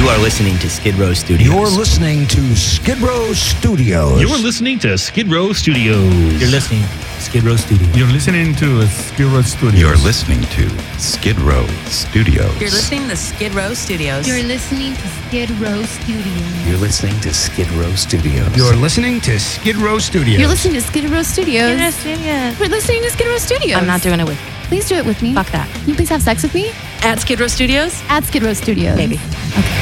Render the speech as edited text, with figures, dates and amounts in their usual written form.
are listening to Skid Row Studios. You're listening to Skid Row Studios. You're listening to Skid Row Studios. You're listening to Skid Row Studios. You're listening to Skid Row Studios. You're listening to Skid Row Studios. You're listening to Skid Row Studios. You're listening to Skid Row Studios. You're listening to Skid Row Studios. You're listening to Skid Row Studios. You're listening to Skid Row Studios. We're listening to Skid Row Studios. I'm not doing it with you. Please do it with me. Fuck that. Can you please have sex with me? At Skid Row Studios? At Skid Row Studios. Maybe. Okay.